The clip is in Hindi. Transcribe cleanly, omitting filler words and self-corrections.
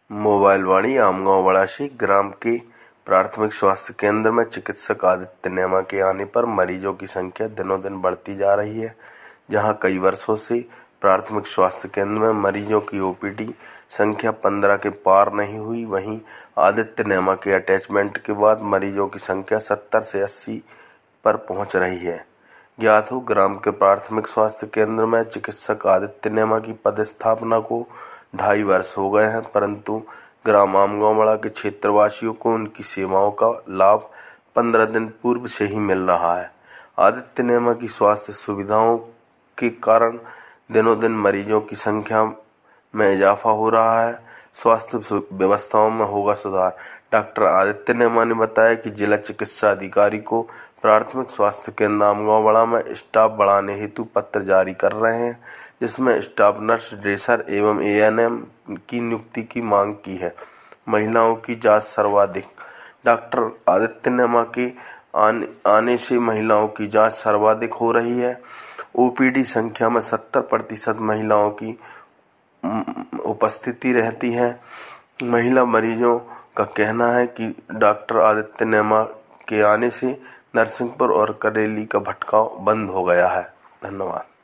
मोबाइल वाणी आमगांव बड़ासी ग्राम के प्राथमिक स्वास्थ्य केंद्र में चिकित्सक आदित्य नेमा के आने पर मरीजों की संख्या दिनों दिन बढ़ती जा रही है। जहां कई वर्षों से प्राथमिक स्वास्थ्य केंद्र में मरीजों की ओपीडी संख्या 15 के पार नहीं हुई, वहीं आदित्य नेमा के अटैचमेंट के बाद मरीजों की संख्या 70 से 80 पर पहुंच रही है। ज्ञात हो, ग्राम के प्राथमिक स्वास्थ्य केंद्र में चिकित्सक आदित्य नेमा की पदस्थापना को 2.5 वर्ष हो गए हैं, परंतु ग्राम आमगांव के क्षेत्रवासियों को उनकी सेवाओं का लाभ 15 दिन पूर्व से ही मिल रहा है। आदित्य नेमा की स्वास्थ्य सुविधाओं के कारण दिनों दिन मरीजों की संख्या में इजाफा हो रहा है। स्वास्थ्य व्यवस्थाओं में होगा सुधार। डॉक्टर आदित्य नेमा ने बताया कि जिला चिकित्सा अधिकारी को प्राथमिक स्वास्थ्य केंद्र आमगांव बड़ा में स्टाफ बढ़ाने हेतु पत्र जारी कर रहे हैं, जिसमें स्टाफ नर्स, ड्रेसर एवं एएनएम की नियुक्ति की मांग की है। महिलाओं की जांच सर्वाधिक। डॉक्टर आदित्य नेमा के आने से महिलाओं की जांच सर्वाधिक हो रही है। ओपीडी संख्या में 70% महिलाओं की उपस्थिति रहती है। महिला मरीजों का कहना है कि डॉक्टर आदित्य नेमा के आने से नरसिंहपुर और करेली का भटकाव बंद हो गया है। धन्यवाद।